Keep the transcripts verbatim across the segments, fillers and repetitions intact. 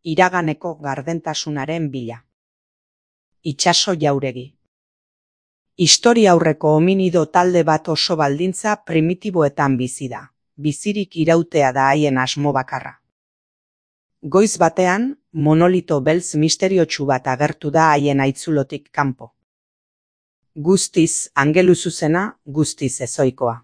iraganeko gardentasunaren bila. Itsaso jauregi. Historiaurreko hominido talde bat oso baldintza primitiboetan bizi da. Bizirik irautea da haien asmo bakarra. Goiz batean, monolito beltz misteriotsu bat agertu da haien haitzulotik kanpo. Guztiz angelu zuzena, guztiz ezoikoa.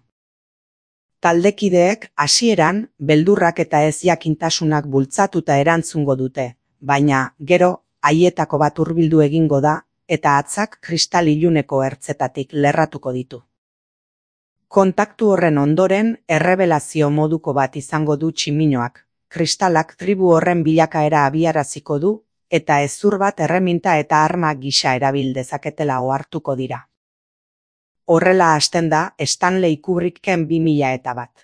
Taldekideek hasieran beldurrak eta ezjakintasunak bultzatuta erantzungo dute, baina gero haietako bat hurbildu egingo da eta atzak kristal iluneko ertzetatik lerratuko ditu. Kontaktu horren ondoren errebelazio moduko bat izango du tximinoak, kristalak tribu horren bilakaera abiaraziko du eta hezur bat erreminta eta arma gisa erabil dezaketela ohartuko dira. Horrela hasten da Stanley Kubricken bi mila eta bat.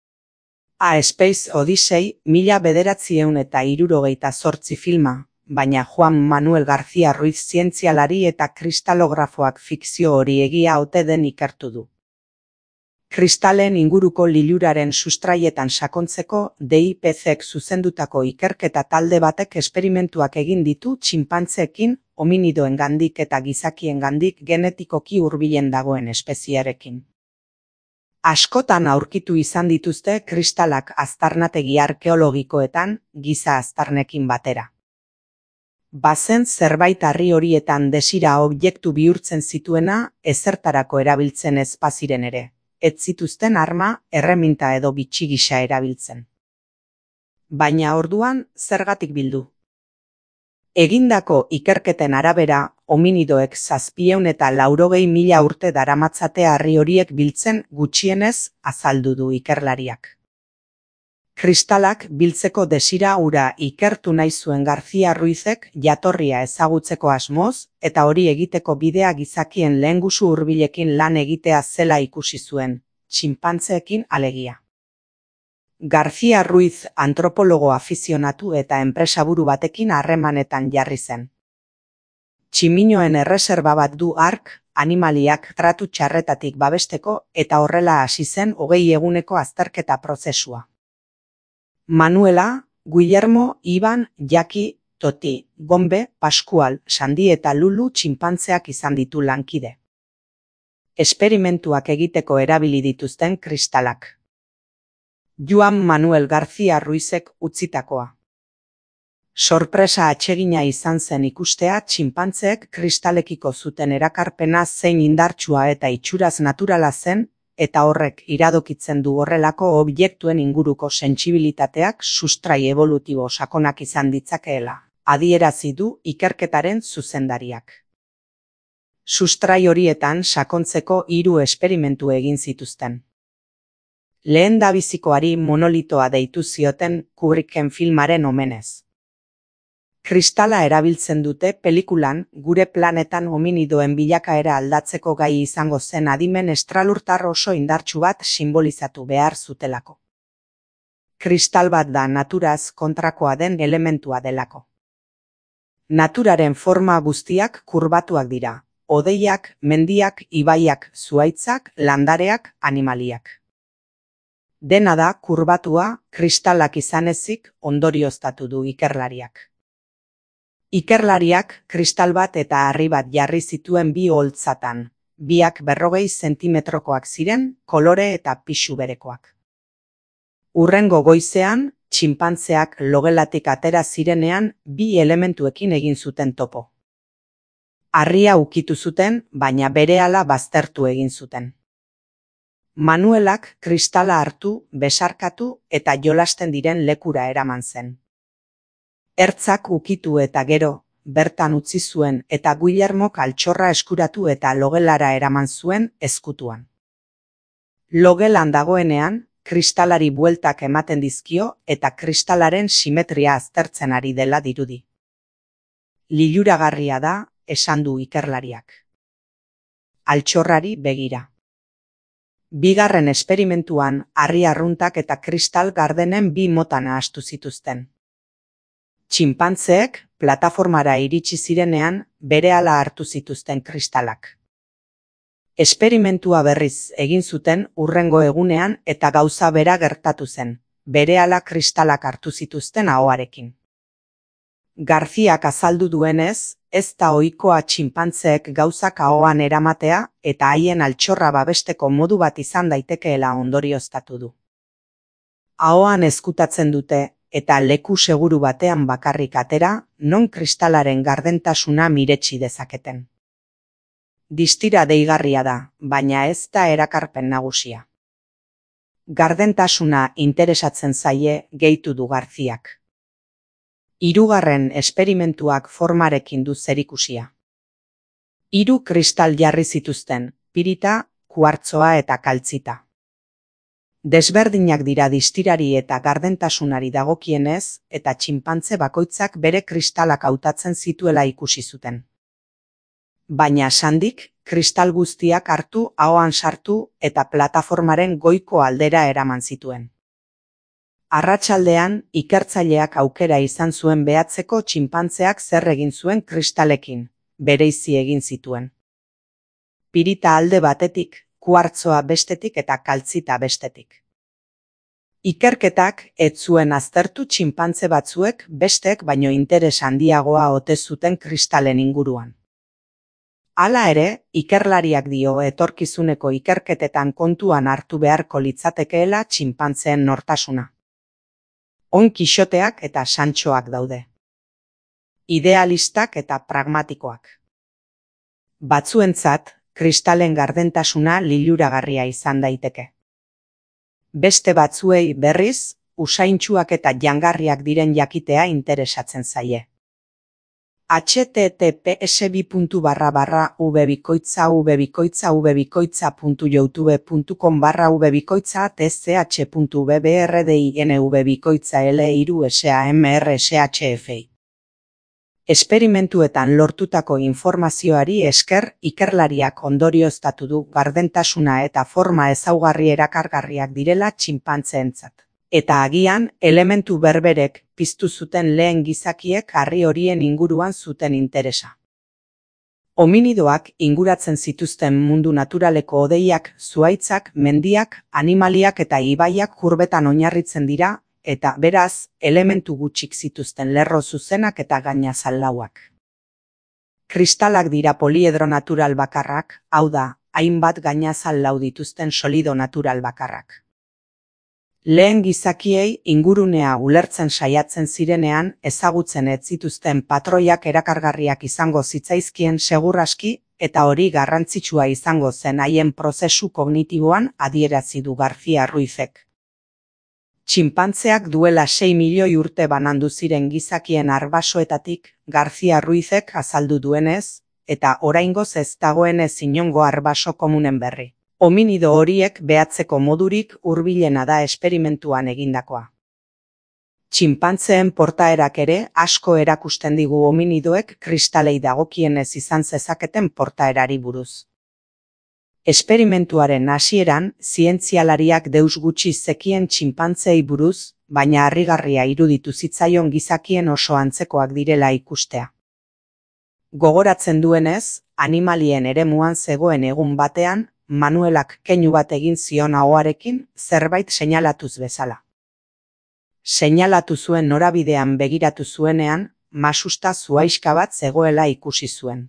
A Space Odyssey mila bederatziehun eta hirurogeita zortzi filma, baina Juan Manuel García Ruiz zientzialari eta kristalografoak fikzio hori egia ote den ikertu du. Kristalen inguruko liluraren sustraietan sakontzeko D I P C-ek zuzendutako ikerketa talde batek esperimentuak egin ditu txinpantzeekin, hominidoengandik eta gizakiengandik genetikoki hurbilen dagoen espeziarekin. Askotan aurkitu izan dituzte kristalak aztarnategi arkeologikoetan giza aztarnekin batera. Bazen zerbait harri horietan desira objektu bihurtzen zituena ezertarako erabiltzen ez baziren ere. Ez zituzten arma, erreminta edo bitxi gisa erabiltzen. Baina orduan zergatik bildu? Egindako ikerketen arabera, hominidoek zazpiehun eta laurogei mila urte daramatzate harri horiek biltzen gutxienez azaldu du ikerlariak. Kristalak biltzeko desira hura ikertu nahi zuen García Ruizek jatorria ezagutzeko asmoz eta hori egiteko bidea gizakien lehengusu hurbilekin lan egitea zela ikusi zuen, txinpantzeekin alegia. García Ruiz antropologo afizionatu eta enpresaburu batekin harremanetan jarri zen. Tximinoen erreserba bat du hark, animaliak tratu txarretatik babesteko eta horrela hasi zen hogei eguneko azterketa prozesua. Manuela, Guillermo, Iban, Jaki, Toti, Gombe, Pascual, Sandi eta Lulu txinpantzeak izan ditu lankide. Esperimentuak egiteko erabili dituzten kristalak. Juan Manuel García Ruizek utzitakoa. Sorpresa atsegina izan zen ikustea txinpantzeek kristalekiko zuten erakarpena zein indartsua eta itxuraz naturala zen, eta horrek iradokitzen du horrelako objektuen inguruko sentsibilitateak sustrai evolutibo sakonak izan ditzakeela, adierazi du ikerketaren zuzendariak. Sustrai horietan sakontzeko hiru esperimentu egin zituzten. Lehendabizikoari monolitoa deitu zioten Kubricken filmaren omenez. Kristala erabiltzen dute pelikulan gure planetan hominidoen bilakaera aldatzeko gai izango zen adimen estralurtar oso indartsu bat sinbolizatu behar zutelako. Kristal bat da naturaz kontrakoa den elementua delako. Naturaren forma guztiak kurbatuak dira, hodeiak, mendiak, ibaiak, zuhaitzak, landareak, animaliak. Dena da kurbatua, kristalak izan ezik ondorioztatu du ikerlariak. Ikerlariak kristal bat eta harri bat jarri zituen bi holtzatan, biak berrogei zentimetrokoak ziren, kolore eta pisu berekoak. Hurrengo goizean, txinpantzeak logelatik atera zirenean bi elementuekin egin zuten topo. Harria ukitu zuten, baina berehala baztertu egin zuten. Manuelak kristala hartu, besarkatu eta jolasten diren lekura eraman zen. Ertzak ukitu eta gero, bertan utzi zuen eta Guillermok altxorra eskuratu eta logelara eraman zuen ezkutuan. Logelan dagoenean, kristalari bueltak ematen dizkio eta kristalaren simetria aztertzen ari dela dirudi. Liluragarria da, esan du ikerlariak. Altxorrari begira. Bigarren esperimentuan, harri arruntak eta kristal gardenen bi mota nahastu zituzten. Txinpantzeek plataformara iritsi zirenean berehala hartu zituzten kristalak. Esperimentua berriz egin zuten hurrengo egunean eta gauza bera gertatu zen, berehala kristalak hartu zituzten ahoarekin. Garziak azaldu duenez, ez da ohikoa txinpantzeek gauzak ahoan eramatea eta haien altxorra babesteko modu bat izan daitekeela ondorioztatu du. Ahoan ezkutatzen dute eta leku seguru batean bakarrik atera, non kristalaren gardentasuna miretsi dezaketen. Distira deigarria da, baina ez da erakarpen nagusia. Gardentasuna interesatzen zaie, gehitu du Garziak. Hirugarren esperimentuak formarekin du zerikusia. Hiru kristal jarri zituzten, pirita, kuartzoa eta kaltzita. Desberdinak dira distirari eta gardentasunari dagokienez, eta txinpantze bakoitzak bere kristalak hautatzen zituela ikusi zuten. Baina Sandik, kristal guztiak hartu, ahoan sartu eta plataformaren goiko aldera eraman zituen. Arratsaldean, ikertzaileak aukera izan zuen behatzeko txinpantzeak zer egin zuen kristalekin, bereizi egin zituen. Pirita alde batetik, kuartzoa bestetik eta kaltzita bestetik. Ikerketak ez zuen aztertu txinpantze batzuek bestek baino interes handiagoa ote zuten kristalen inguruan. Hala ere, ikerlariak dio etorkizuneko ikerketetan kontuan hartu beharko litzatekeela txinpantzeen nortasuna. On Kixoteak eta Santxoak daude. Idealistak eta pragmatikoak. Batzuentzat, kristalen gardentasuna liluragarria izan daiteke. Beste batzuei berriz, usaintsuak eta jangarriak diren jakitea interesatzen zaie. H T T P S bi puntu barra barra v bikoitza v bikoitza v bikoitza puntu youtube puntu com barra v bikoitza tch puntu b b r d i n v bikoitza l hiru s a m r s h f i. Esperimentuetan lortutako informazioari esker ikerlariak ondorioztatu du gardentasuna eta forma ezaugarri erakargarriak direla txinpantzeentzat. Eta agian, elementu berberek piztu zuten lehen gizakiek harri horien inguruan zuten interesa. Hominidoak inguratzen zituzten mundu naturaleko hodeiak, zuhaitzak, mendiak, animaliak eta ibaiak kurbetan oinarritzen dira, eta beraz, elementu gutxik zituzten lerro zuzenak eta gainazal lauak. Kristalak dira poliedro natural bakarrak, hau da, hainbat gainazal lau dituzten solido natural bakarrak. Lehen gizakiei ingurunea ulertzen saiatzen zirenean ezagutzen ez zituzten patroiak erakargarriak izango zitzaizkien seguraski eta hori garrantzitsua izango zen haien prozesu kognitiboan adierazi du Garcia Ruizek. Txinpantzeak duela sei milioi urte banandu ziren gizakien arbasoetatik Garcia Ruizek azaldu duenez, eta oraingoz ez dagoenez inongo arbaso komunen berri. Hominido horiek behatzeko modurik hurbilena da esperimentuan egindakoa. Txinpantzeen portaerak ere asko erakusten digu hominidoek kristalei dagokienez izan zezaketen portaerari buruz. Esperimentuaren hasieran, zientzialariak deus gutxi zekien txinpantzei buruz, baina harrigarria iruditu zitzaion gizakien oso antzekoak direla ikustea. Gogoratzen duenez, animalien eremuan zegoen egun batean, Manuelak keinu bat egin zion ahoarekin zerbait seinalatuz bezala. Seinalatu zuen norabidean begiratu zuenean, masusta zuhaiska bat zegoela ikusi zuen.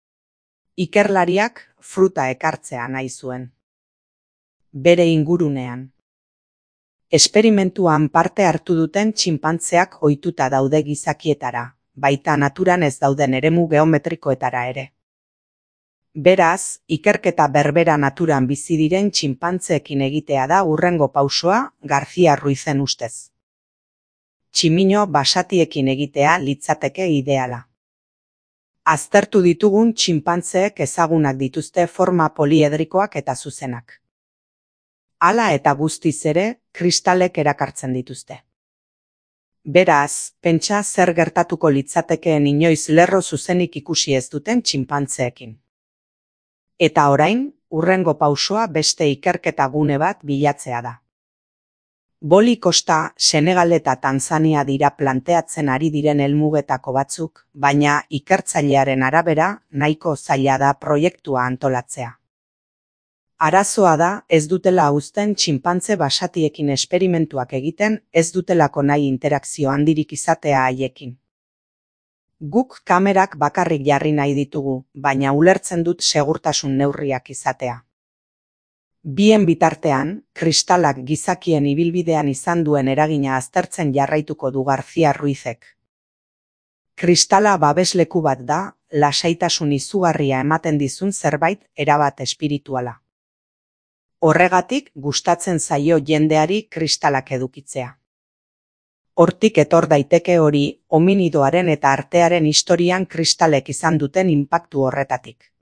Ikerlariak fruta ekartzea nahi zuen. Bere ingurunean. Esperimentuan parte hartu duten txinpantzeak ohituta daude gizakietara, baita naturan ez dauden eremu geometrikoetara ere. Beraz, ikerketa berbera naturan bizi diren txinpantzeekin egitea da hurrengo pausoa Garcia Ruizen ustez. Tximino basatiekin egitea litzateke ideala. Aztertu ditugun txinpantzeek ezagunak dituzte forma poliedrikoak eta zuzenak. Hala eta guztiz ere, kristalek erakartzen dituzte. Beraz, pentsa zer gertatuko litzatekeen inoiz lerro zuzenik ikusi ez duten txinpantzeekin. Eta orain, hurrengo pausoa beste ikerketa gune bat bilatzea da. Boli Kosta, Senegal eta Tanzania dira planteatzen ari diren helmugetako batzuk, baina ikertzailearen arabera nahiko zaila da proiektua antolatzea. Arazoa da, ez dutela uzten txinpantze basatiekin esperimentuak egiten, ez dutelako nahi interakzio handirik izatea haiekin. Guk kamerak bakarrik jarri nahi ditugu, baina ulertzen dut segurtasun neurriak izatea. Bien bitartean, kristalak gizakien ibilbidean izan duen eragina aztertzen jarraituko du Garcia Ruizek. Kristala babesleku bat da, lasaitasun izugarria ematen dizun zerbait erabat espirituala. Horregatik gustatzen zaio jendeari kristalak edukitzea. Hortik etor daiteke hori, hominidoaren eta artearen historian kristalek izan duten inpaktu horretatik.